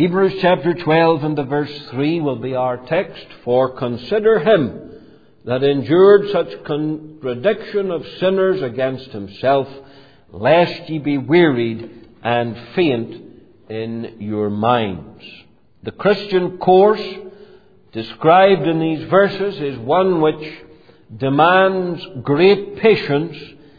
Hebrews chapter 12 and the verse 3 will be our text. For consider him that endured such contradiction of sinners against himself, lest ye be wearied and faint in your minds. The Christian course described in these verses is one which demands great patience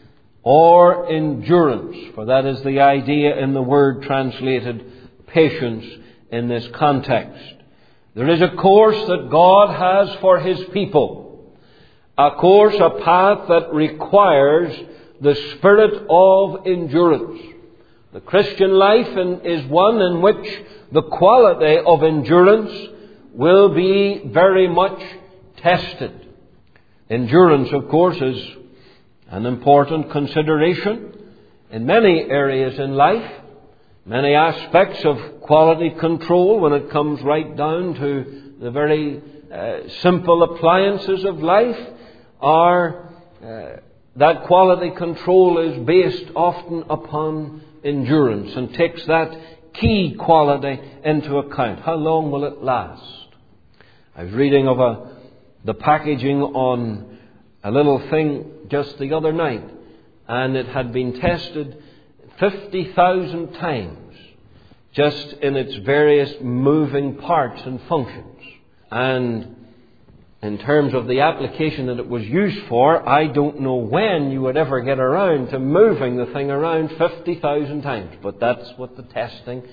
or endurance, for that is the idea in the word translated patience in this context. There is a course that God has for His people, a course, a path that requires the spirit of endurance. The Christian life is one in which the quality of endurance will be very much tested. Endurance, of course, is an important consideration in many areas in life. Many aspects of quality control, when it comes right down to the very simple appliances of life, are that quality control is based often upon endurance and takes that key quality into account. How long will it last? I was reading of the packaging on a little thing just the other night, and it had been tested 50,000 times just in its various moving parts and functions. And in terms of the application that it was used for, I don't know when you would ever get around to moving the thing around 50,000 times. But that's what the testing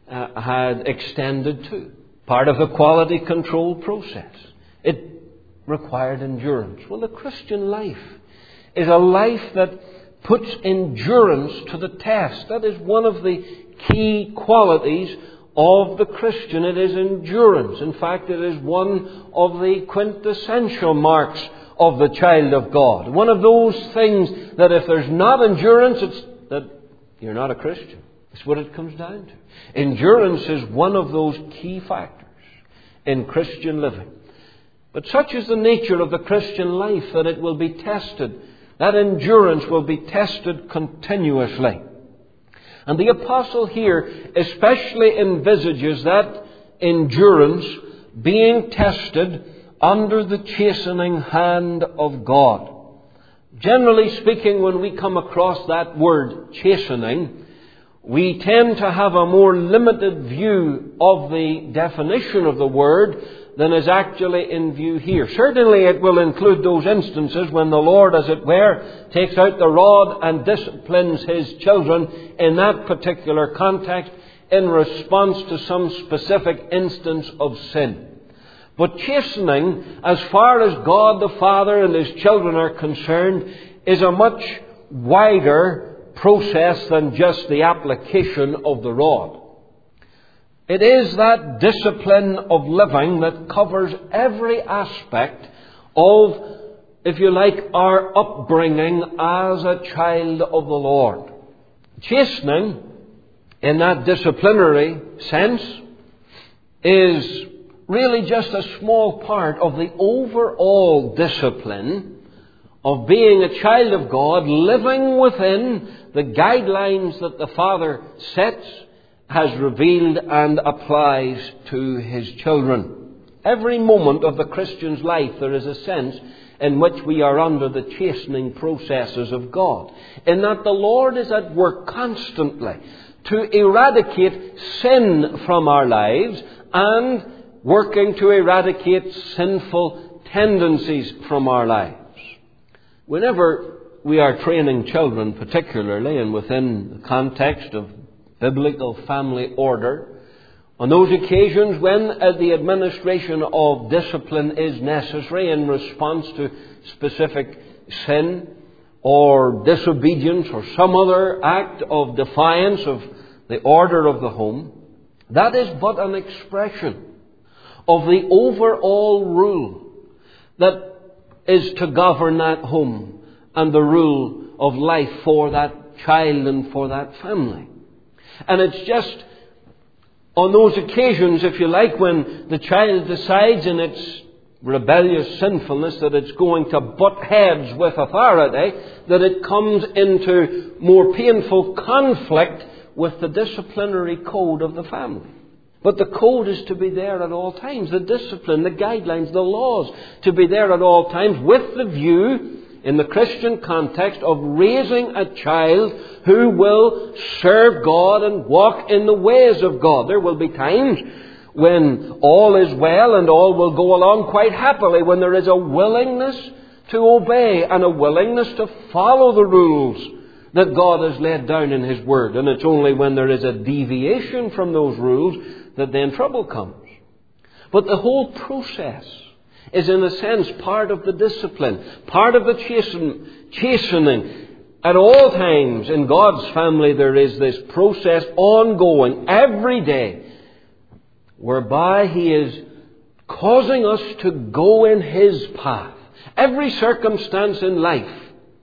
had extended to. Part of the quality control process. It required endurance. Well, the Christian life is a life that puts endurance to the test. That is one of the key qualities of the Christian. It is endurance. In fact, it is one of the quintessential marks of the child of God. One of those things that if there's not endurance, it's that you're not a Christian. That's what it comes down to. Endurance is one of those key factors in Christian living. But such is the nature of the Christian life that it will be tested. That endurance will be tested continuously. And the apostle here especially envisages that endurance being tested under the chastening hand of God. Generally speaking, when we come across that word chastening, we tend to have a more limited view of the definition of the word than is actually in view here. Certainly it will include those instances when the Lord, as it were, takes out the rod and disciplines His children in that particular context in response to some specific instance of sin. But chastening, as far as God the Father and His children are concerned, is a much wider process than just the application of the rod. It is that discipline of living that covers every aspect of, if you like, our upbringing as a child of the Lord. Chastening, in that disciplinary sense, is really just a small part of the overall discipline of being a child of God, living within the guidelines that the Father sets, has revealed and applies to His children. Every moment of the Christian's life there is a sense in which we are under the chastening processes of God, in that the Lord is at work constantly to eradicate sin from our lives and working to eradicate sinful tendencies from our lives. Whenever we are training children, particularly and within the context of biblical family order, on those occasions when the administration of discipline is necessary in response to specific sin or disobedience or some other act of defiance of the order of the home, that is but an expression of the overall rule that is to govern that home and the rule of life for that child and for that family. And it's just on those occasions, if you like, when the child decides in its rebellious sinfulness that it's going to butt heads with authority, that it comes into more painful conflict with the disciplinary code of the family. But the code is to be there at all times. The discipline, the guidelines, the laws to be there at all times with the view, in the Christian context, of raising a child who will serve God and walk in the ways of God. There will be times when all is well and all will go along quite happily, when there is a willingness to obey and a willingness to follow the rules that God has laid down in His Word. And it's only when there is a deviation from those rules that then trouble comes. But the whole process is in a sense part of the discipline, part of the chastening. At all times in God's family there is this process ongoing every day, whereby He is causing us to go in His path. Every circumstance in life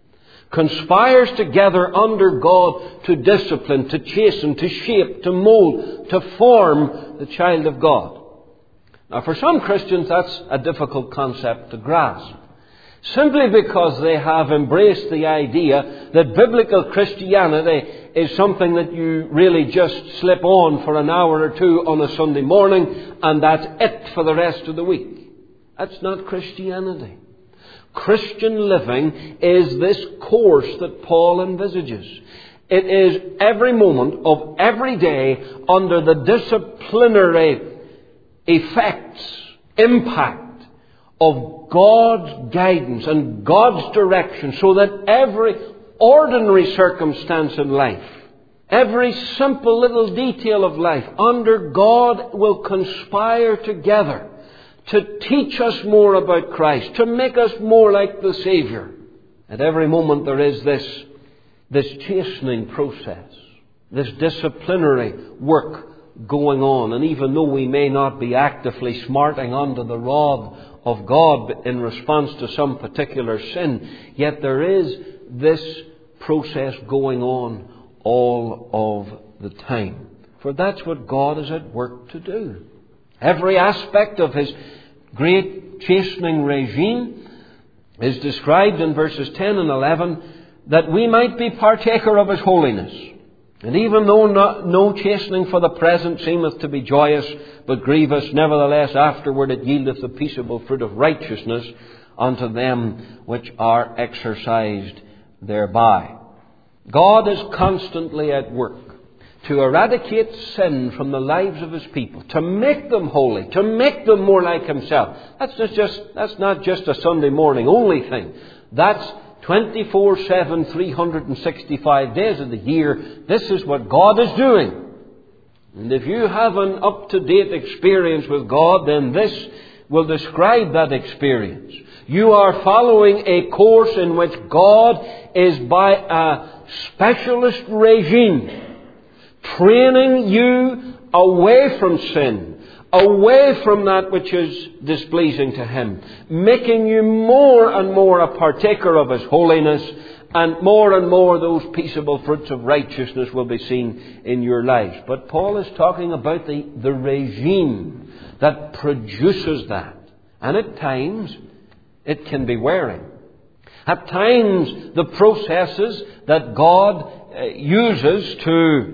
conspires together under God to discipline, to chasten, to shape, to mold, to form the child of God. Now, for some Christians, that's a difficult concept to grasp, simply because they have embraced the idea that biblical Christianity is something that you really just slip on for an hour or two on a Sunday morning, and that's it for the rest of the week. That's not Christianity. Christian living is this course that Paul envisages. It is every moment of every day under the disciplinary effects, impact of God's guidance and God's direction, so that every ordinary circumstance in life, every simple little detail of life under God will conspire together to teach us more about Christ, to make us more like the Saviour. At every moment there is this chastening process, this disciplinary work going on. And even though we may not be actively smarting under the rod of God in response to some particular sin, yet there is this process going on all of the time. For that's what God is at work to do. Every aspect of His great chastening regime is described in verses 10 and 11, that we might be partaker of His holiness. And even though no chastening for the present seemeth to be joyous, but grievous, nevertheless afterward it yieldeth the peaceable fruit of righteousness unto them which are exercised thereby. God is constantly at work to eradicate sin from the lives of His people, to make them holy, to make them more like Himself. That's not just a Sunday morning only thing. That's 24/7, 365 days of the year. This is what God is doing. And if you have an up-to-date experience with God, then this will describe that experience. You are following a course in which God is, by a specialist regime, training you away from sin, away from that which is displeasing to Him, making you more and more a partaker of His holiness, and more those peaceable fruits of righteousness will be seen in your lives. But Paul is talking about the regime that produces that. And at times it can be wearing. At times the processes that God uses to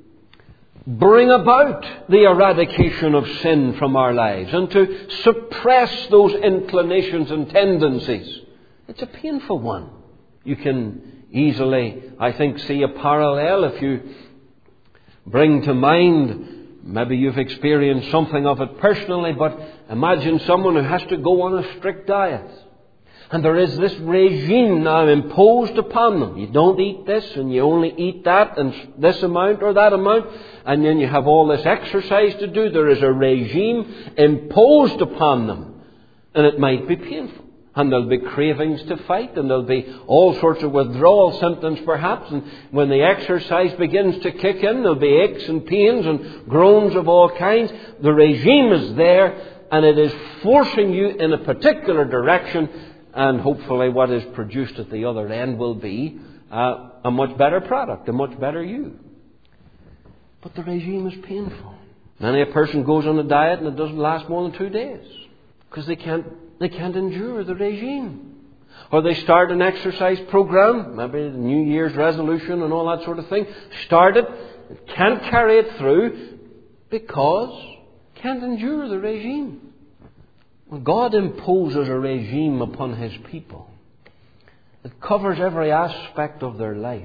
bring about the eradication of sin from our lives and to suppress those inclinations and tendencies, it's a painful one. You can easily, I think, see a parallel if you bring to mind, maybe you've experienced something of it personally, but imagine someone who has to go on a strict diet. And there is this regime now imposed upon them. You don't eat this, and you only eat that, and this amount or that amount. And then you have all this exercise to do. There is a regime imposed upon them. And it might be painful. And there'll be cravings to fight, and there'll be all sorts of withdrawal symptoms perhaps. And when the exercise begins to kick in, there'll be aches and pains and groans of all kinds. The regime is there, and it is forcing you in a particular direction. And hopefully what is produced at the other end will be a much better product, a much better you. But the regime is painful. Many a person goes on a diet and it doesn't last more than 2 days because they can't endure the regime. Or they start an exercise program, maybe the New Year's resolution and all that sort of thing. Start it, can't carry it through because can't endure the regime. When God imposes a regime upon His people, it covers every aspect of their life.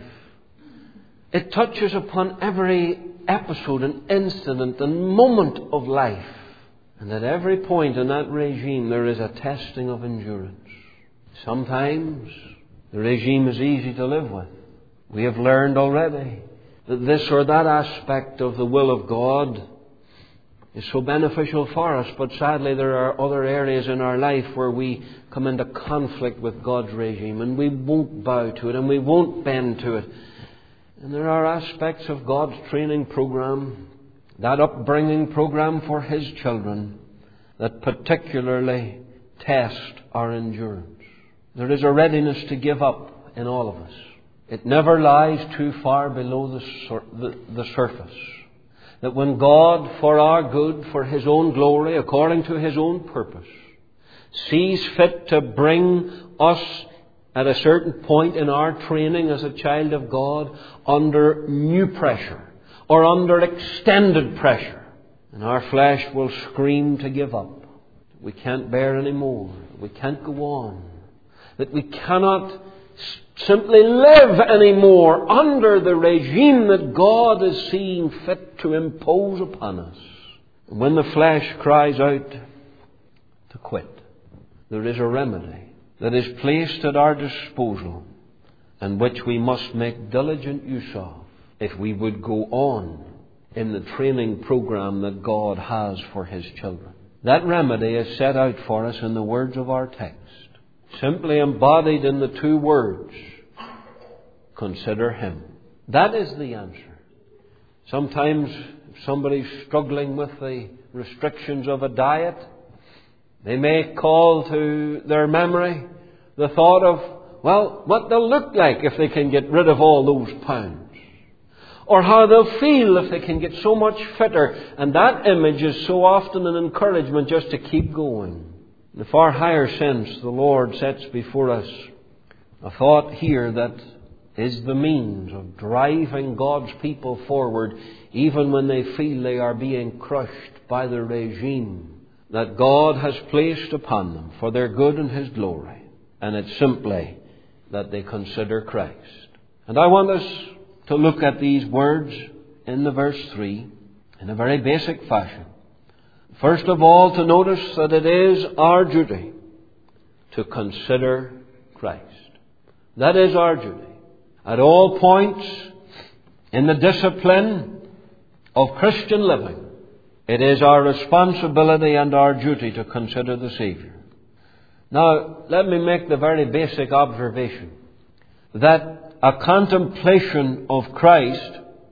It touches upon every episode and incident and moment of life. And at every point in that regime there is a testing of endurance. Sometimes the regime is easy to live with. We have learned already that this or that aspect of the will of God is so beneficial for us, but sadly there are other areas in our life where we come into conflict with God's regime and we won't bow to it and we won't bend to it. And there are aspects of God's training program, that upbringing program for His children, that particularly test our endurance. There is a readiness to give up in all of us. It never lies too far below the surface. That when God, for our good, for His own glory, according to His own purpose, sees fit to bring us at a certain point in our training as a child of God under new pressure or under extended pressure, and our flesh will scream to give up. We can't bear any more. We can't go on. That we cannot simply live anymore under the regime that God is seeing fit to impose upon us. And when the flesh cries out to quit, there is a remedy that is placed at our disposal and which we must make diligent use of if we would go on in the training program that God has for His children. That remedy is set out for us in the words of our text, simply embodied in the two words, consider Him. That is the answer. Sometimes if somebody's struggling with the restrictions of a diet, they may call to their memory the thought of, well, what they'll look like if they can get rid of all those pounds. Or how they'll feel if they can get so much fitter. And that image is so often an encouragement just to keep going. In a far higher sense, the Lord sets before us a thought here that is the means of driving God's people forward even when they feel they are being crushed by the regime that God has placed upon them for their good and His glory. And it's simply that they consider Christ. And I want us to look at these words in the verse 3 in a very basic fashion. First of all, to notice that it is our duty to consider Christ. That is our duty. At all points in the discipline of Christian living, it is our responsibility and our duty to consider the Saviour. Now, let me make the very basic observation that a contemplation of Christ,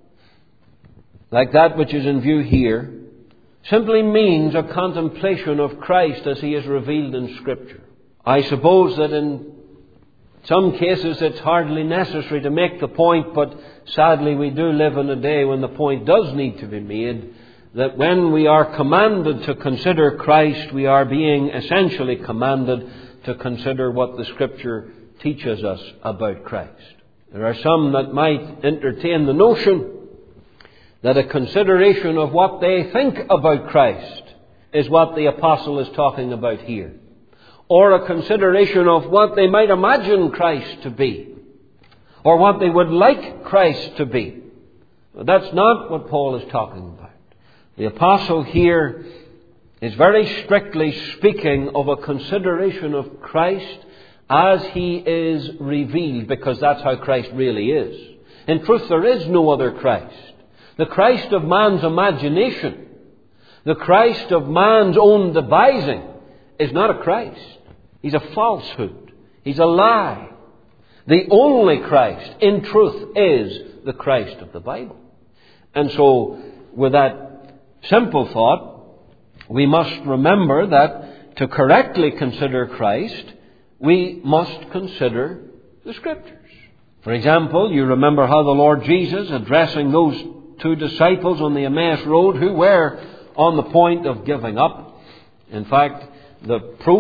like that which is in view here, simply means a contemplation of Christ as He is revealed in Scripture. I suppose that in some cases it's hardly necessary to make the point, but sadly we do live in a day when the point does need to be made, that when we are commanded to consider Christ, we are being essentially commanded to consider what the Scripture teaches us about Christ. There are some that might entertain the notion that a consideration of what they think about Christ is what the apostle is talking about here. Or a consideration of what they might imagine Christ to be. Or what they would like Christ to be. But that's not what Paul is talking about. The apostle here is very strictly speaking of a consideration of Christ as He is revealed, because that's how Christ really is. In truth, there is no other Christ. The Christ of man's imagination, the Christ of man's own devising, is not a Christ. He's a falsehood. He's a lie. The only Christ, in truth, is the Christ of the Bible. And so, with that simple thought, we must remember that to correctly consider Christ, we must consider the Scriptures. For example, you remember how the Lord Jesus, addressing those two disciples on the Emmaus Road who were on the point of giving up. In fact, the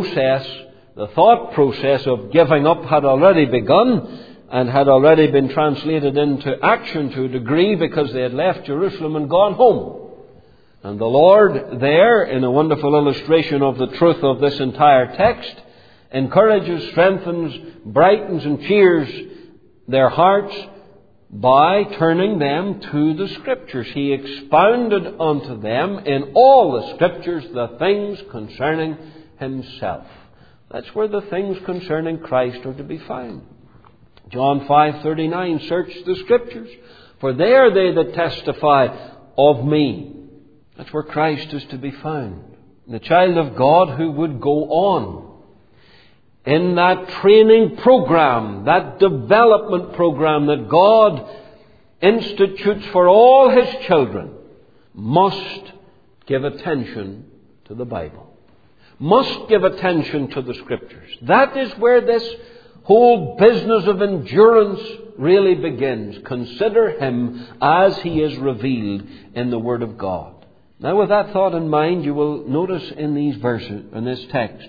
thought process of giving up had already begun and had already been translated into action to a degree, because they had left Jerusalem and gone home. And the Lord there, in a wonderful illustration of the truth of this entire text, encourages, strengthens, brightens and cheers their hearts by turning them to the Scriptures. He expounded unto them in all the Scriptures the things concerning Himself. That's where the things concerning Christ are to be found. John 5:39, search the Scriptures, for they are they that testify of me. That's where Christ is to be found. The child of God who would go on in that training program, that development program that God institutes for all His children, must give attention to the Bible. Must give attention to the Scriptures. That is where this whole business of endurance really begins. Consider Him as He is revealed in the Word of God. Now, with that thought in mind, you will notice in these verses, in this text,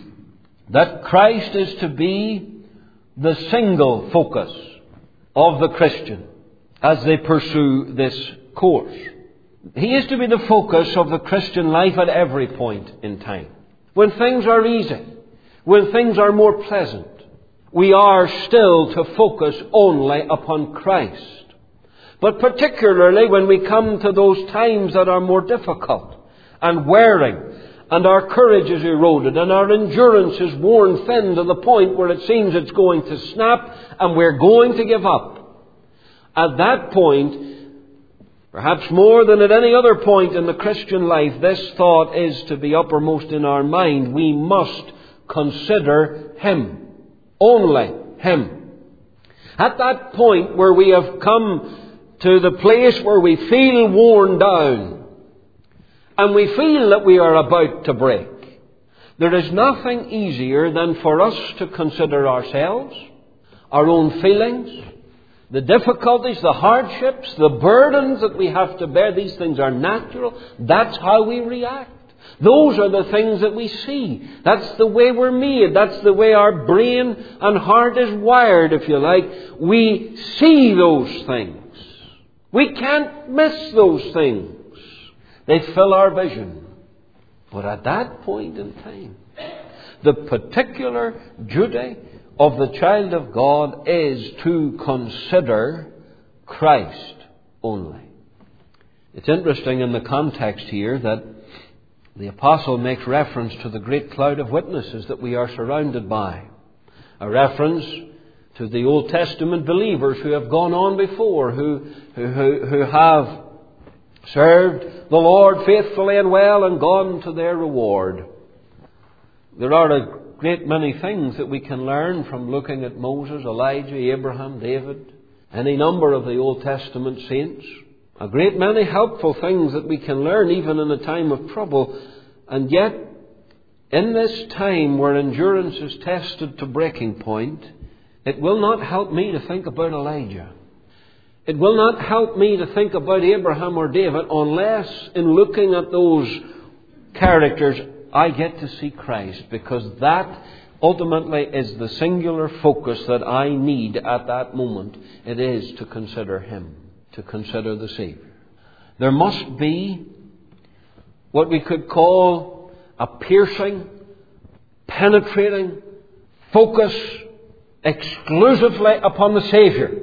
that Christ is to be the single focus of the Christian as they pursue this course. He is to be the focus of the Christian life at every point in time. When things are easy, when things are more pleasant, we are still to focus only upon Christ. But particularly when we come to those times that are more difficult and wearing, and our courage is eroded, and our endurance is worn thin to the point where it seems it's going to snap, and we're going to give up. At that point, perhaps more than at any other point in the Christian life, this thought is to be uppermost in our mind. We must consider Him. Only Him. At that point where we have come to the place where we feel worn down, and we feel that we are about to break, there is nothing easier than for us to consider ourselves, our own feelings, the difficulties, the hardships, the burdens that we have to bear. These things are natural. That's how we react. Those are the things that we see. That's the way we're made. That's the way our brain and heart is wired, if you like. We see those things. We can't miss those things. They fill our vision. But at that point in time, the particular duty of the child of God is to consider Christ only. It's interesting in the context here that the apostle makes reference to the great cloud of witnesses that we are surrounded by. A reference to the Old Testament believers who have gone on before, who have served the Lord faithfully and well and gone to their reward. There are a great many things that we can learn from looking at Moses, Elijah, Abraham, David, any number of the Old Testament saints. A great many helpful things that we can learn even in a time of trouble. And yet, in this time where endurance is tested to breaking point, it will not help me to think about Elijah. It will not help me to think about Abraham or David unless in looking at those characters I get to see Christ, because that ultimately is the singular focus that I need at that moment. It is to consider Him, to consider the Savior. There must be what we could call a piercing, penetrating focus exclusively upon the Savior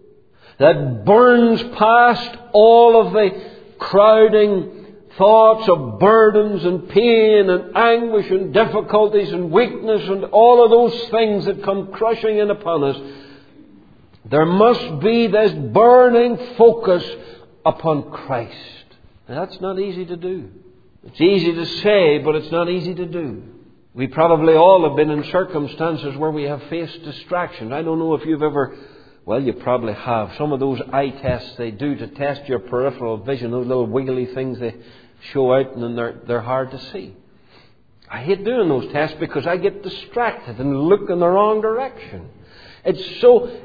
that burns past all of the crowding thoughts of burdens and pain and anguish and difficulties and weakness and all of those things that come crushing in upon us. There must be this burning focus upon Christ. Now, that's not easy to do. It's easy to say, but it's not easy to do. We probably all have been in circumstances where we have faced distractions. I don't know if you've ever... Well, you probably have. Some of those eye tests they do to test your peripheral vision, those little wiggly things they show out, and then they're hard to see. I hate doing those tests because I get distracted and look in the wrong direction. It's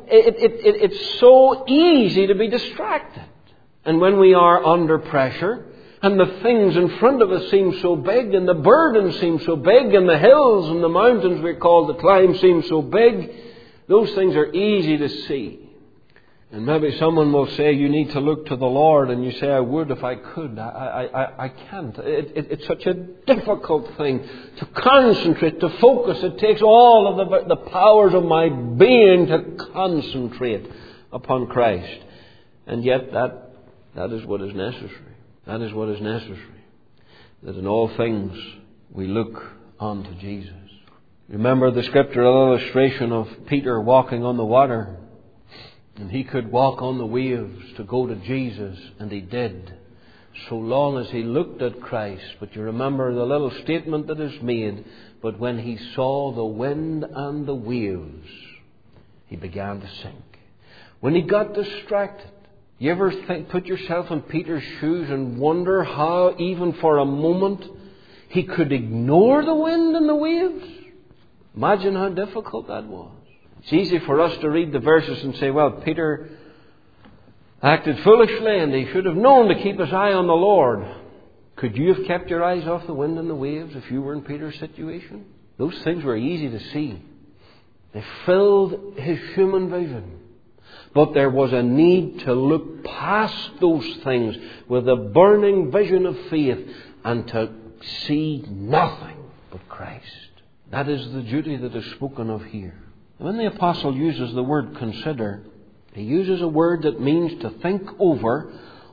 so easy to be distracted. And when we are under pressure, and the things in front of us seem so big, and the burdens seem so big, and the hills and the mountains we're called to climb seem so big, those things are easy to see. And maybe someone will say you need to look to the Lord, and you say, I would if I could. I can't. It's such a difficult thing to concentrate, to focus. It takes all of the powers of my being to concentrate upon Christ. And yet that is what is necessary. That is what is necessary. That in all things we look unto Jesus. Remember the scriptural illustration of Peter walking on the water. And he could walk on the waves to go to Jesus, and he did, so long as he looked at Christ. But you remember the little statement that is made, but when he saw the wind and the waves, he began to sink. When he got distracted, you ever put yourself in Peter's shoes and wonder how, even for a moment, he could ignore the wind and the waves? Imagine how difficult that was. It's easy for us to read the verses and say, well, Peter acted foolishly and he should have known to keep his eye on the Lord. Could you have kept your eyes off the wind and the waves if you were in Peter's situation? Those things were easy to see. They filled his human vision. But there was a need to look past those things with a burning vision of faith and to see nothing but Christ. That is the duty that is spoken of here. When the apostle uses the word consider, he uses a word that means to think over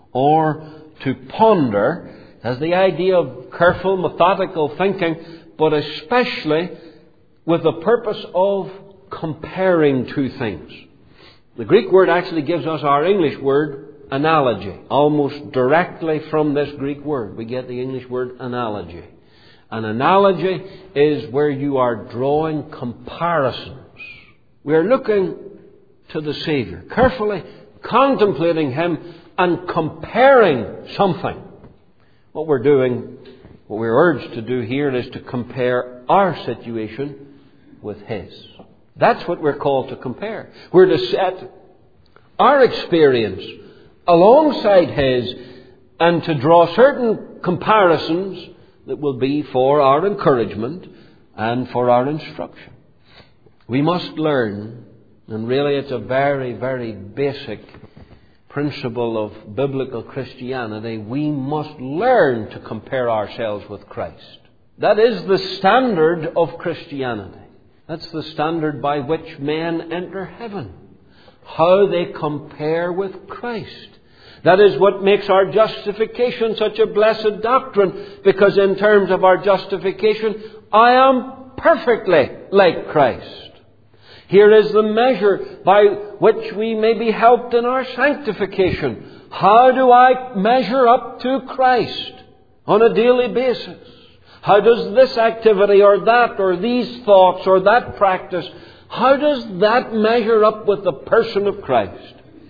or to ponder. It has the idea of careful, methodical thinking, but especially with the purpose of comparing two things. The Greek word actually gives us our English word analogy. Almost directly from this Greek word, we get the English word analogy. An analogy is where you are drawing comparisons. We are looking to the Savior, carefully contemplating Him and comparing something. What we're doing, what we're urged to do here is to compare our situation with His. That's what we're called to compare. We're to set our experience alongside His and to draw certain comparisons that will be for our encouragement and for our instruction. We must learn, and really it's a very, very basic principle of biblical Christianity, we must learn to compare ourselves with Christ. That is the standard of Christianity. That's the standard by which men enter heaven. How they compare with Christ. That is what makes our justification such a blessed doctrine, because in terms of our justification, I am perfectly like Christ. Here is the measure by which we may be helped in our sanctification. How do I measure up to Christ on a daily basis? How does this activity or that or these thoughts or that practice, how does that measure up with the person of Christ?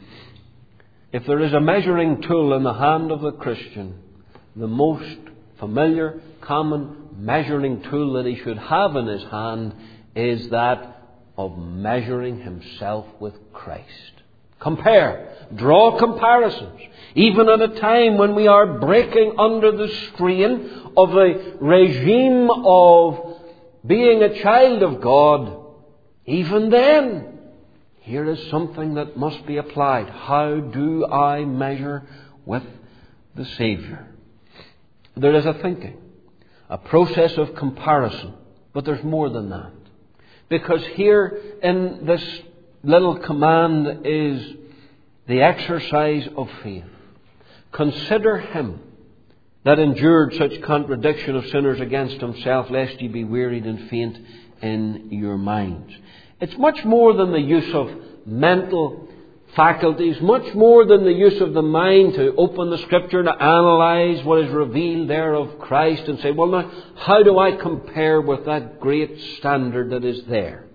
If there is a measuring tool in the hand of the Christian, the most familiar, common measuring tool that he should have in his hand is that of measuring himself with Christ. Compare. Draw comparisons. Even at a time when we are breaking under the strain of the regime of being a child of God, even then, here is something that must be applied. How do I measure with the Savior? There is a thinking, a process of comparison, but there's more than that. Because here in this little command is the exercise of faith. Consider Him that endured such contradiction of sinners against Himself, lest ye be wearied and faint in your minds. It's much more than the use of mental faculties, much more than the use of the mind to open the Scripture, to analyze what is revealed there of Christ and say, well now, how do I compare with that great standard that is there?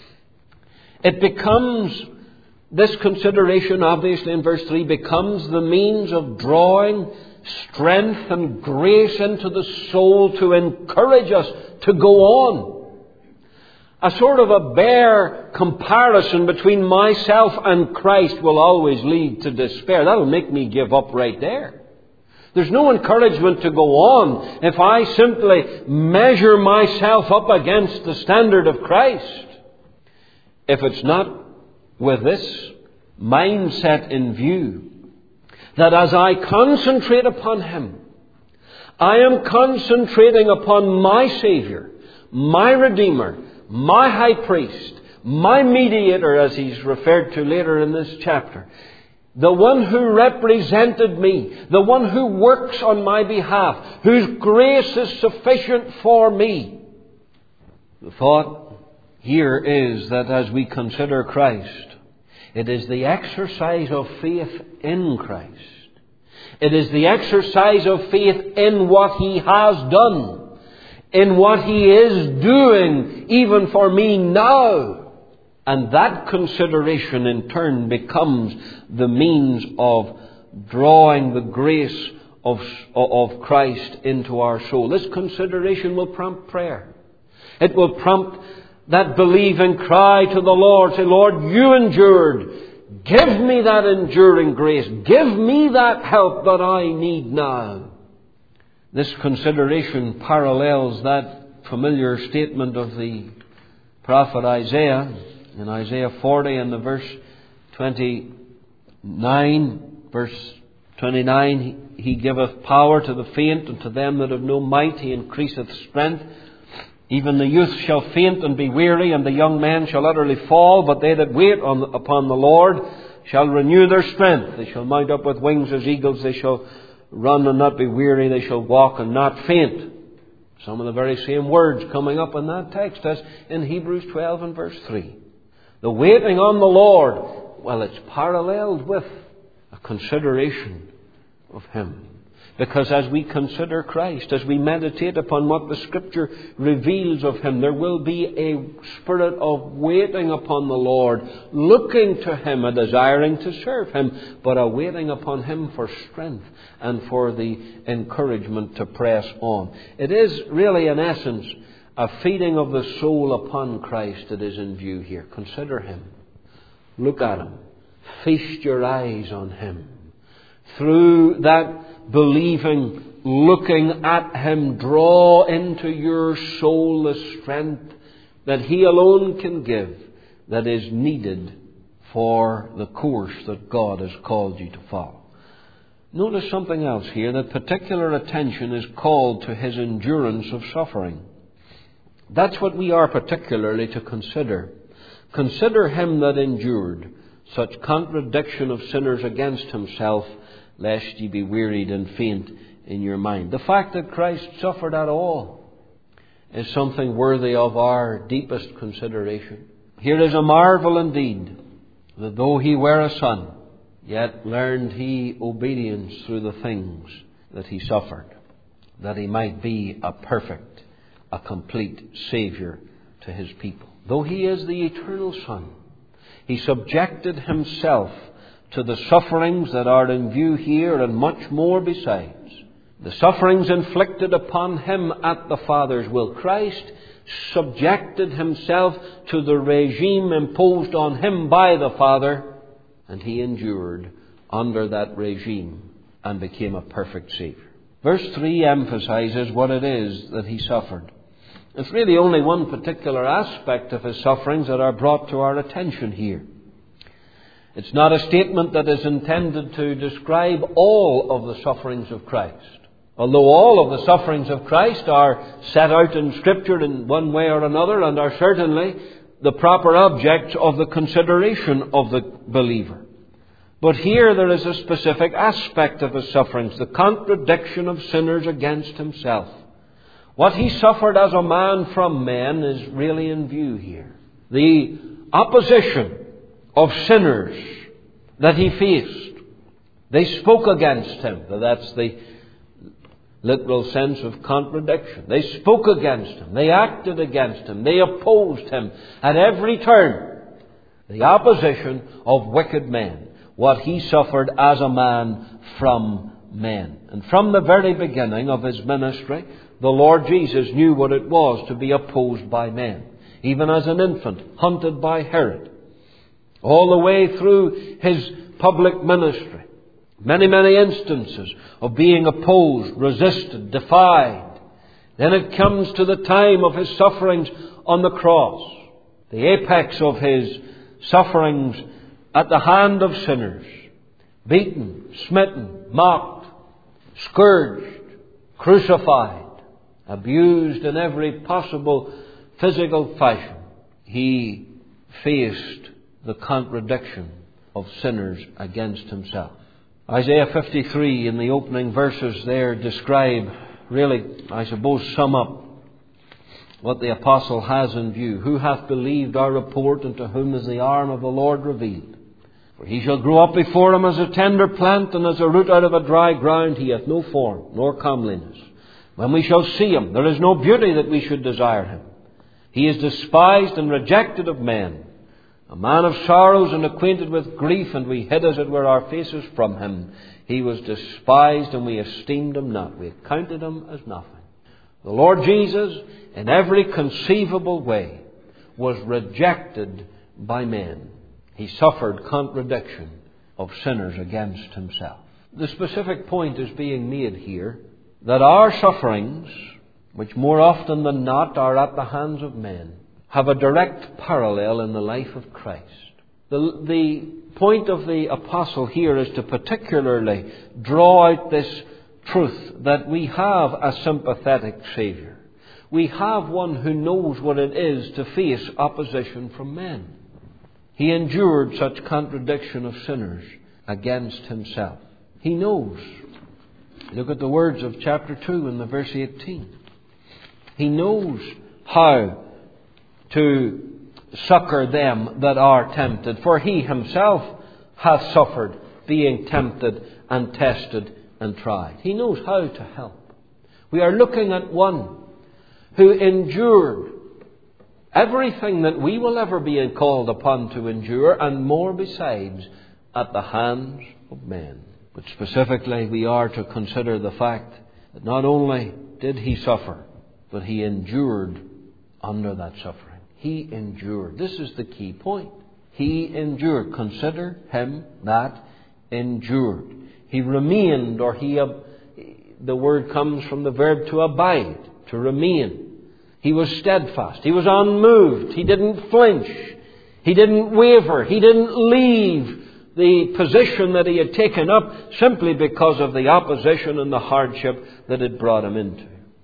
It becomes, this consideration obviously in verse 3, becomes the means of drawing strength and grace into the soul to encourage us to go on. A sort of a bare comparison between myself and Christ will always lead to despair. That'll make me give up right there. There's no encouragement to go on if I simply measure myself up against the standard of Christ. If it's not with this mindset in view, that as I concentrate upon Him, I am concentrating upon my Savior, my Redeemer, my High Priest, my Mediator, as he's referred to later in this chapter, the one who represented me, the one who works on my behalf, whose grace is sufficient for me. The thought here is that as we consider Christ, it is the exercise of faith in Christ. It is the exercise of faith in what He has done, in what He is doing, even for me now. And that consideration in turn becomes the means of drawing the grace of Christ into our soul. This consideration will prompt prayer. It will prompt that believing cry to the Lord. Say, Lord, you endured. Give me that enduring grace. Give me that help that I need now. This consideration parallels that familiar statement of the prophet Isaiah. In Isaiah 40 and the verse 29, verse 29, He giveth power to the faint, and to them that have no might He increaseth strength. Even the youth shall faint and be weary, and the young men shall utterly fall, but they that wait upon the Lord shall renew their strength. They shall mount up with wings as eagles. They shall run and not be weary. They shall walk and not faint. Some of the very same words coming up in that text as in Hebrews 12 and verse 3. The waiting on the Lord, well, it's paralleled with a consideration of Him. Because as we consider Christ, as we meditate upon what the Scripture reveals of Him, there will be a spirit of waiting upon the Lord, looking to Him and desiring to serve Him, but a waiting upon Him for strength and for the encouragement to press on. It is really, in essence, a feeding of the soul upon Christ that is in view here. Consider Him. Look at Him. Feast your eyes on Him. Through that believing, looking at Him, draw into your soul the strength that He alone can give, that is needed for the course that God has called you to follow. Notice something else here, that particular attention is called to His endurance of suffering. That's what we are particularly to consider. Consider Him that endured such contradiction of sinners against Himself, lest ye be wearied and faint in your mind. The fact that Christ suffered at all is something worthy of our deepest consideration. Here is a marvel indeed, that though He were a Son, yet learned He obedience through the things that He suffered, that He might be a perfect, a complete Saviour to His people. Though He is the eternal Son, He subjected Himself to the sufferings that are in view here and much more besides. The sufferings inflicted upon Him at the Father's will. Christ subjected Himself to the regime imposed on Him by the Father, and He endured under that regime and became a perfect Saviour. Verse 3 emphasizes what it is that He suffered. It's really only one particular aspect of His sufferings that are brought to our attention here. It's not a statement that is intended to describe all of the sufferings of Christ. Although all of the sufferings of Christ are set out in Scripture in one way or another and are certainly the proper objects of the consideration of the believer. But here there is a specific aspect of His sufferings, the contradiction of sinners against Himself. What He suffered as a man from men is really in view here. The opposition of sinners that He faced. They spoke against Him. That's the literal sense of contradiction. They spoke against Him. They acted against Him. They opposed Him at every turn. The opposition of wicked men. What He suffered as a man from men. And from the very beginning of His ministry, the Lord Jesus knew what it was to be opposed by men. Even as an infant, hunted by Herod. All the way through His public ministry. Many, many instances of being opposed, resisted, defied. Then it comes to the time of His sufferings on the cross. The apex of His sufferings at the hand of sinners, beaten, smitten, mocked, scourged, crucified, abused in every possible physical fashion, He faced the contradiction of sinners against Himself. Isaiah 53 in the opening verses there describe, really, I suppose, sum up what the apostle has in view. Who hath believed our report, and to whom is the arm of the Lord revealed? For he shall grow up before him as a tender plant, and as a root out of a dry ground. He hath no form, nor comeliness. When we shall see him, there is no beauty that we should desire him. He is despised and rejected of men, a man of sorrows and acquainted with grief, and we hid as it were our faces from him. He was despised, and we esteemed him not. We accounted him as nothing. The Lord Jesus, in every conceivable way, was rejected by men. He suffered contradiction of sinners against Himself. The specific point is being made here that our sufferings, which more often than not are at the hands of men, have a direct parallel in the life of Christ. The point of the apostle here is to particularly draw out this truth that we have a sympathetic Saviour. We have one who knows what it is to face opposition from men. He endured such contradiction of sinners against Himself. He knows. Look at the words of chapter 2 in the verse 18. He knows how to succor them that are tempted, for He Himself hath suffered, being tempted and tested and tried. He knows how to help. We are looking at one who endured everything that we will ever be called upon to endure, and more besides, at the hands of men. But specifically, we are to consider the fact that not only did He suffer, but He endured under that suffering. He endured. This is the key point. He endured. Consider Him that endured. He remained, or the word comes from the verb to abide, to remain. He was steadfast. He was unmoved. He didn't flinch. He didn't waver. He didn't leave the position that He had taken up simply because of the opposition and the hardship that it brought Him into.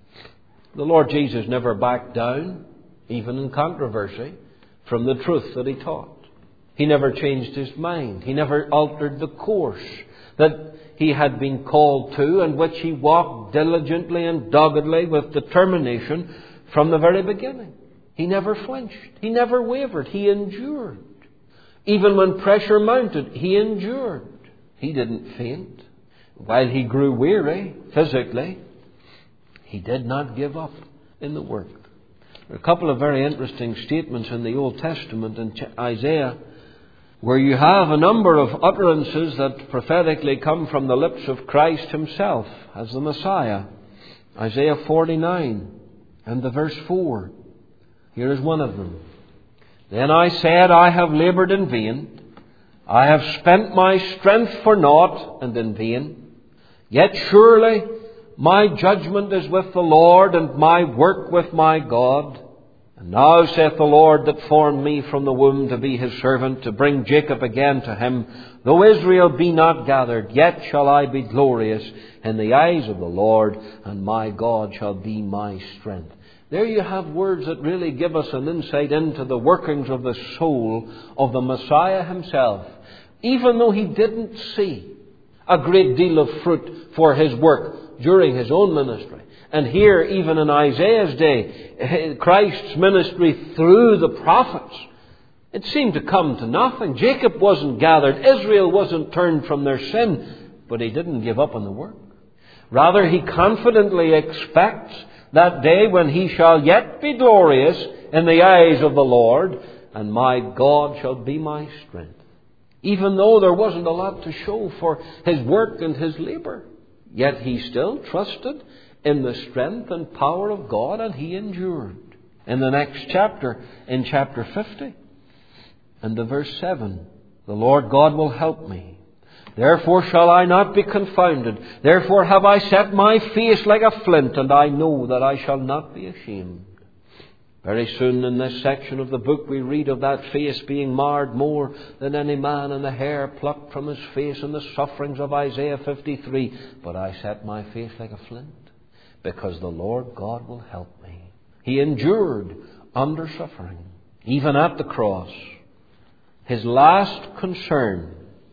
The Lord Jesus never backed down, even in controversy, from the truth that He taught. He never changed His mind. He never altered the course that He had been called to, and which He walked diligently and doggedly with determination from the very beginning. He never flinched. He never wavered. He endured. Even when pressure mounted, He endured. He didn't faint. While He grew weary physically, He did not give up in the work. There are a couple of very interesting statements in the Old Testament in Isaiah, where you have a number of utterances that prophetically come from the lips of Christ Himself as the Messiah. Isaiah 49 and the verse 4. Here is one of them. Then I said, I have laboured in vain. I have spent my strength for naught and in vain. Yet surely my judgment is with the Lord, and my work with my God. And now saith the Lord that formed me from the womb to be His servant, to bring Jacob again to Him. Though Israel be not gathered, yet shall I be glorious in the eyes of the Lord, and my God shall be my strength. There you have words that really give us an insight into the workings of the soul of the Messiah Himself. Even though He didn't see a great deal of fruit for His work during His own ministry. And here, even in Isaiah's day, Christ's ministry through the prophets, it seemed to come to nothing. Jacob wasn't gathered. Israel wasn't turned from their sin. But He didn't give up on the work. Rather, He confidently expects that day when He shall yet be glorious in the eyes of the Lord, and my God shall be my strength. Even though there wasn't a lot to show for His work and His labour, yet He still trusted in the strength and power of God, and He endured. In the next chapter, in chapter 50, and the verse 7, the Lord God will help me. Therefore shall I not be confounded. Therefore have I set my face like a flint, and I know that I shall not be ashamed. Very soon in this section of the book we read of that face being marred more than any man, and the hair plucked from his face, and the sufferings of Isaiah 53. But I set my face like a flint, because the Lord God will help me. He endured under suffering, even at the cross. His last concern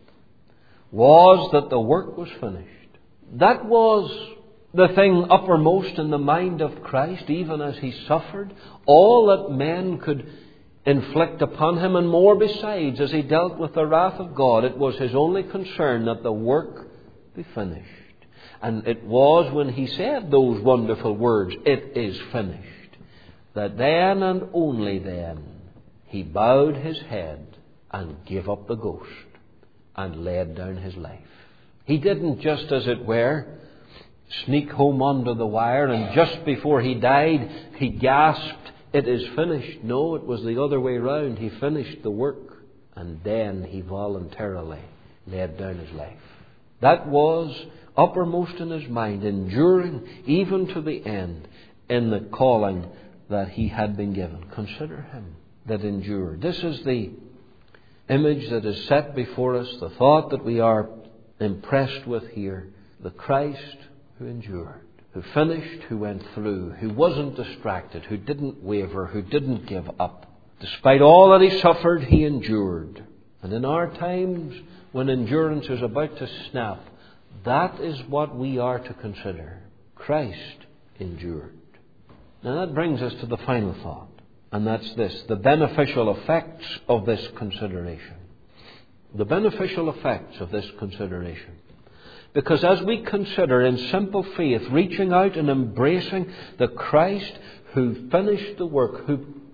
was that the work was finished. That was the thing uppermost in the mind of Christ, even as He suffered all that men could inflict upon Him, and more besides, as He dealt with the wrath of God. It was His only concern that the work be finished. And it was when He said those wonderful words, "It is finished," that then and only then He bowed His head and gave up the ghost and laid down His life. He didn't just, as it were, sneak home under the wire, and just before He died, He gasped, "It is finished." No, it was the other way round. He finished the work, and then He voluntarily laid down His life. That was uppermost in His mind, enduring even to the end in the calling that He had been given. Consider Him that endured. This is the image that is set before us, the thought that we are impressed with here. The Christ who endured, who finished, who went through, who wasn't distracted, who didn't waver, who didn't give up. Despite all that He suffered, He endured. And in our times, when endurance is about to snap, that is what we are to consider. Christ endured. Now that brings us to the final thought, and that's this: the beneficial effects of this consideration. The beneficial effects of this consideration. Because as we consider in simple faith, reaching out and embracing the Christ who finished the work,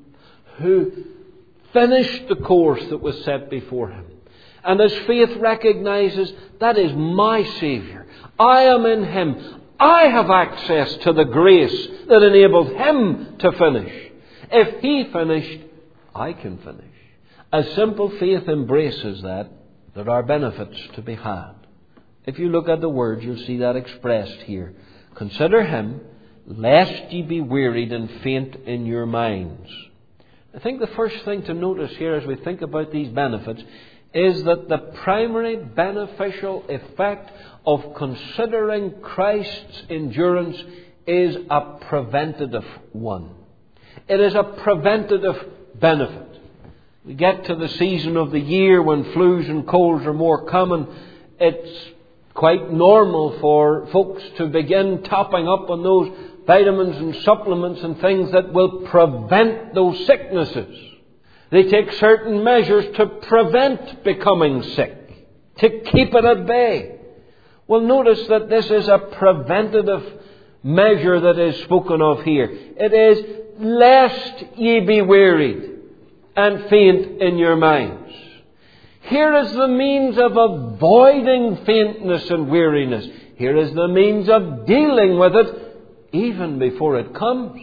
who finished the course that was set before Him, and as faith recognizes, that is my Saviour, I am in Him, I have access to the grace that enabled Him to finish. If He finished, I can finish. As simple faith embraces that, there are benefits to be had. If you look at the words, you'll see that expressed here. Consider Him, lest ye be wearied and faint in your minds. I think the first thing to notice here as we think about these benefits is that the primary beneficial effect of considering Christ's endurance is a preventative one. It is a preventative benefit. We get to the season of the year when flus and colds are more common. It's quite normal for folks to begin topping up on those vitamins and supplements and things that will prevent those sicknesses. They take certain measures to prevent becoming sick, to keep it at bay. Well, notice that this is a preventative measure that is spoken of here. It is, lest ye be wearied and faint in your minds. Here is the means of avoiding faintness and weariness. Here is the means of dealing with it even before it comes.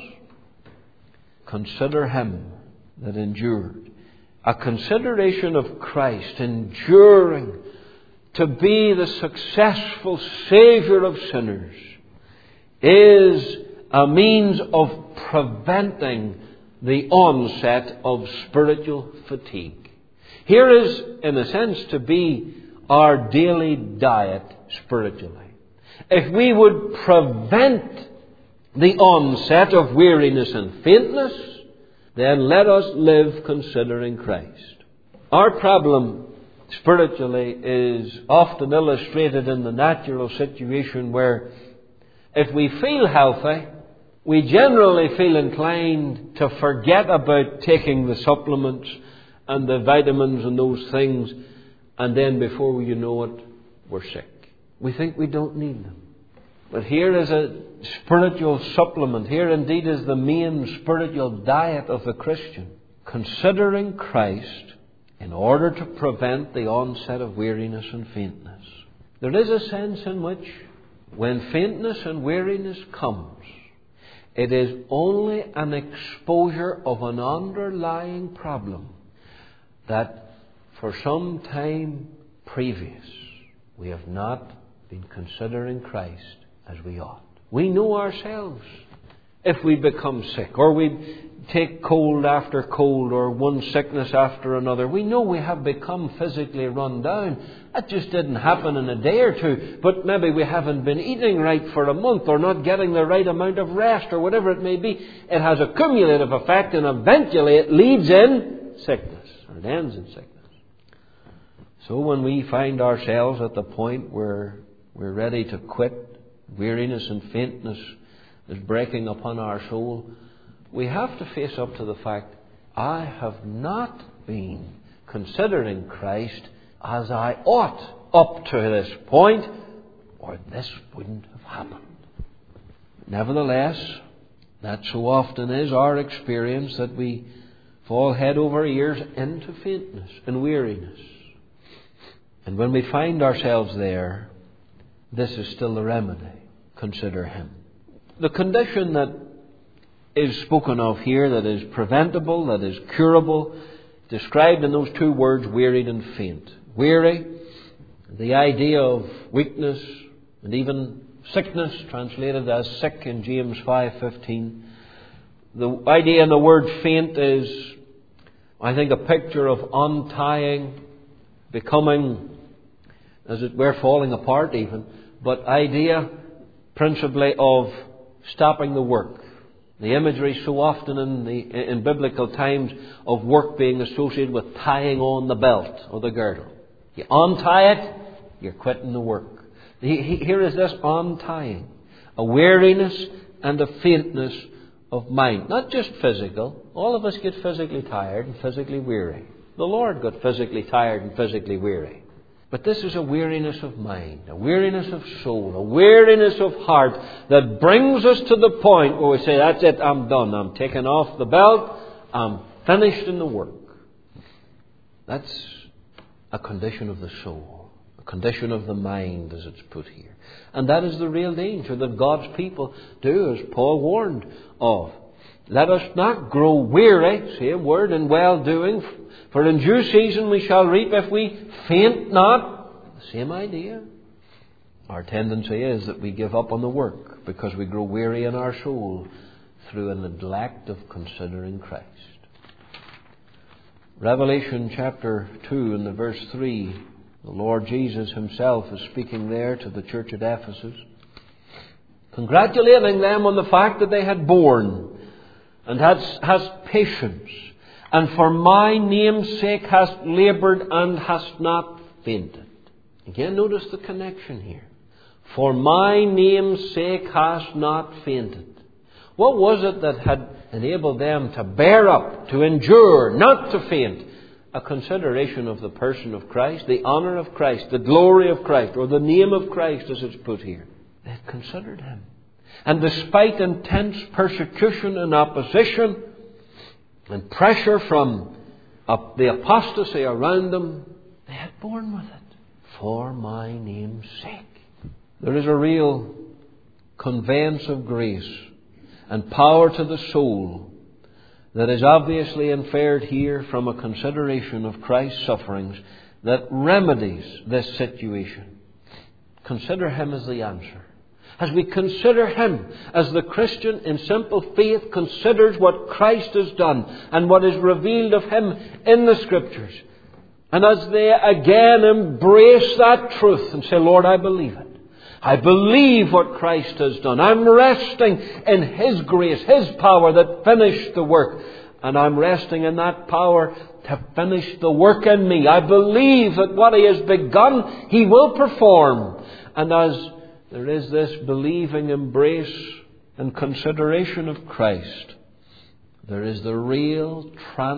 Consider Him that endured. A consideration of Christ enduring to be the successful Saviour of sinners is a means of preventing the onset of spiritual fatigue. Here is, in a sense, to be our daily diet spiritually. If we would prevent the onset of weariness and faintness, then let us live considering Christ. Our problem spiritually is often illustrated in the natural situation where if we feel healthy, we generally feel inclined to forget about taking the supplements and the vitamins and those things, and then before you know it, we're sick. We think we don't need them. But here is a spiritual supplement. Here indeed is the main spiritual diet of the Christian. Considering Christ in order to prevent the onset of weariness and faintness. There is a sense in which when faintness and weariness comes, it is only an exposure of an underlying problem that for some time previous we have not been considering Christ as we ought. We know ourselves if we become sick or we take cold after cold or one sickness after another. We know we have become physically run down. That just didn't happen in a day or two. But maybe we haven't been eating right for a month or not getting the right amount of rest or whatever it may be. It has a cumulative effect, and eventually it leads in sickness, or it ends in sickness. So when we find ourselves at the point where we're ready to quit, weariness and faintness is breaking upon our soul, we have to face up to the fact, I have not been considering Christ as I ought up to this point, or this wouldn't have happened. Nevertheless, that so often is our experience, that we fall head over ears into faintness and weariness. And when we find ourselves there, this is still the remedy. Consider Him. The condition that is spoken of here, that is preventable, that is curable, described in those two words, wearied and faint. Weary, the idea of weakness and even sickness, translated as sick in James 5:15. The idea in the word faint is, I think, a picture of untying, becoming, as it were, falling apart even, but idea principally of stopping the work. The imagery so often in biblical times of work being associated with tying on the belt or the girdle. You untie it, you're quitting the work. Here is this untying, a weariness and a faintness of mind. Not just physical. All of us get physically tired and physically weary. The Lord got physically tired and physically weary. But this is a weariness of mind, a weariness of soul, a weariness of heart that brings us to the point where we say, that's it, I'm done. I'm taking off the belt. I'm finished in the work. That's a condition of the soul, a condition of the mind, as it's put here. And that is the real danger that God's people do, as Paul warned of. Let us not grow weary, same word, in well-doing, for in due season we shall reap if we faint not. The same idea. Our tendency is that we give up on the work because we grow weary in our soul through a neglect of considering Christ. Revelation chapter 2 and the verse 3, the Lord Jesus Himself is speaking there to the church at Ephesus, congratulating them on the fact that they had borne and has patience, and for my name's sake hast laboured and hast not fainted. Again, notice the connection here. For my name's sake hast not fainted. What was it that had enabled them to bear up, to endure, not to faint? A consideration of the person of Christ, the honour of Christ, the glory of Christ, or the name of Christ as it's put here. They had considered Him. And despite intense persecution and opposition and pressure from the apostasy around them, they had borne with it. For my name's sake. There is a real conveyance of grace and power to the soul that is obviously inferred here from a consideration of Christ's sufferings that remedies this situation. Consider Him as the answer. As we consider Him, as the Christian in simple faith considers what Christ has done and what is revealed of Him in the Scriptures, and as they again embrace that truth and say, Lord, I believe it. I believe what Christ has done. I'm resting in His grace, His power that finished the work. And I'm resting in that power to finish the work in me. I believe that what He has begun, He will perform. And as there is this believing embrace and consideration of Christ, there is the real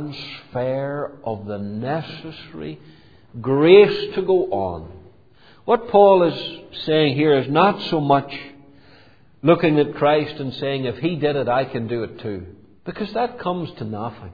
transfer of the necessary grace to go on. What Paul is saying here is not so much looking at Christ and saying, if He did it, I can do it too. Because that comes to nothing.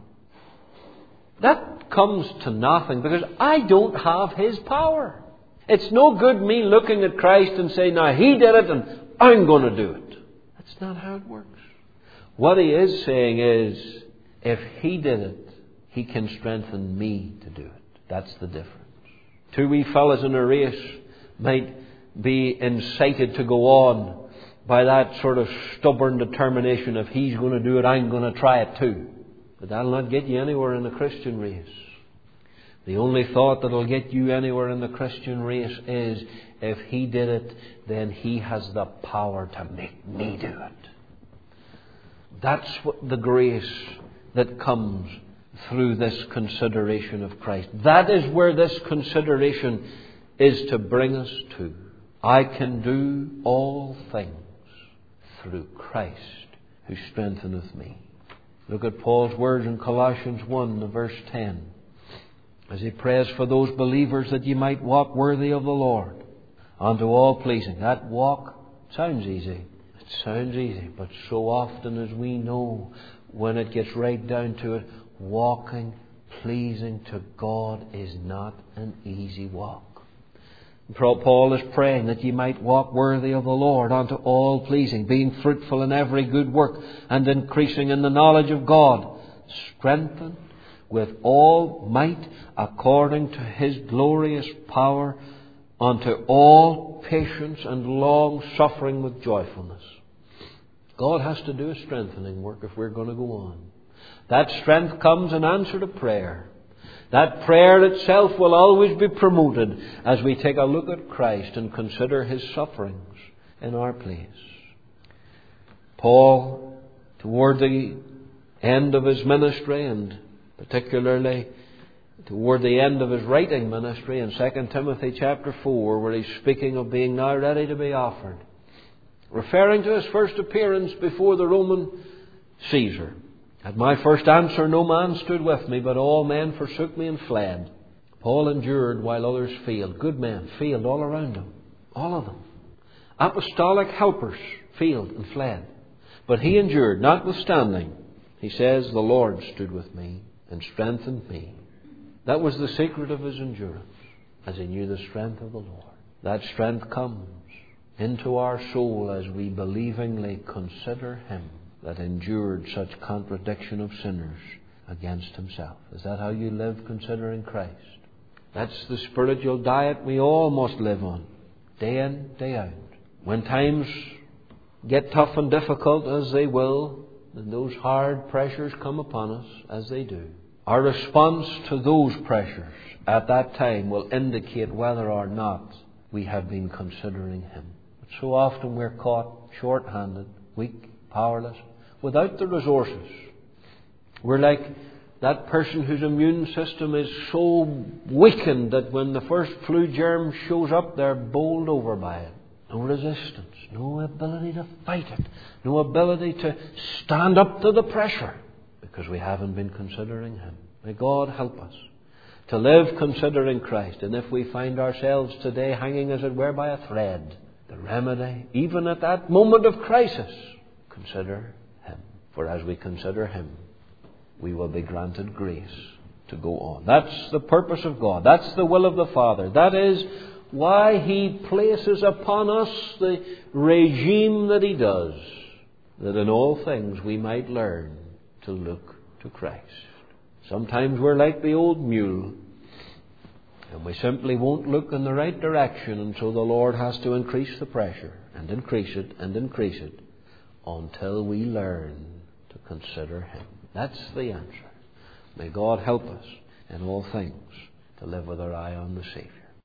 That comes to nothing because I don't have His power. It's no good me looking at Christ and saying, now He did it and I'm going to do it. That's not how it works. What he is saying is, if He did it, He can strengthen me to do it. That's the difference. Two wee fellas in a race might be incited to go on by that sort of stubborn determination, if he's going to do it, I'm going to try it too. But that'll not get you anywhere in the Christian race. The only thought that will get you anywhere in the Christian race is, if He did it, then He has the power to make me do it. That's what the grace that comes through this consideration of Christ. That is where this consideration is to bring us to. I can do all things through Christ who strengtheneth me. Look at Paul's words in Colossians 1, verse 10. As he prays for those believers that ye might walk worthy of the Lord, unto all pleasing. That walk sounds easy. It sounds easy, but so often as we know, when it gets right down to it, walking pleasing to God is not an easy walk. Paul is praying that ye might walk worthy of the Lord, unto all pleasing, being fruitful in every good work, and increasing in the knowledge of God, strengthened with all might according to His glorious power, unto all patience and long suffering with joyfulness. God has to do a strengthening work if we're going to go on. That strength comes in answer to prayer. That prayer itself will always be promoted as we take a look at Christ and consider His sufferings in our place. Paul, toward the end of his ministry, and particularly toward the end of his writing ministry in 2 Timothy chapter 4, where he's speaking of being now ready to be offered, referring to his first appearance before the Roman Caesar. At my first answer no man stood with me, but all men forsook me and fled. Paul endured while others failed. Good men failed all around him. All of them. Apostolic helpers failed and fled. But he endured, notwithstanding. He says, the Lord stood with me and strengthened me. That was the secret of his endurance, as he knew the strength of the Lord. That strength comes into our soul as we believingly consider Him that endured such contradiction of sinners against Himself. Is that how you live, considering Christ? That's the spiritual diet we all must live on, day in, day out. When times get tough and difficult, as they will, and those hard pressures come upon us, as they do, our response to those pressures at that time will indicate whether or not we have been considering Him. But so often we're caught short-handed, weak, powerless, without the resources. We're like that person whose immune system is so weakened that when the first flu germ shows up, they're bowled over by it. No resistance, no ability to fight it, no ability to stand up to the pressure, because we haven't been considering Him. May God help us to live considering Christ. And if we find ourselves today hanging, as it were, by a thread, the remedy, even at that moment of crisis, consider Him. For as we consider Him, we will be granted grace to go on. That's the purpose of God. That's the will of the Father. That is why He places upon us the regime that He does, that in all things we might learn to look to Christ. Sometimes we're like the old mule, and we simply won't look in the right direction, and so the Lord has to increase the pressure, and increase it, and increase it, until we learn to consider Him. That's the answer. May God help us in all things to live with our eye on the Saviour.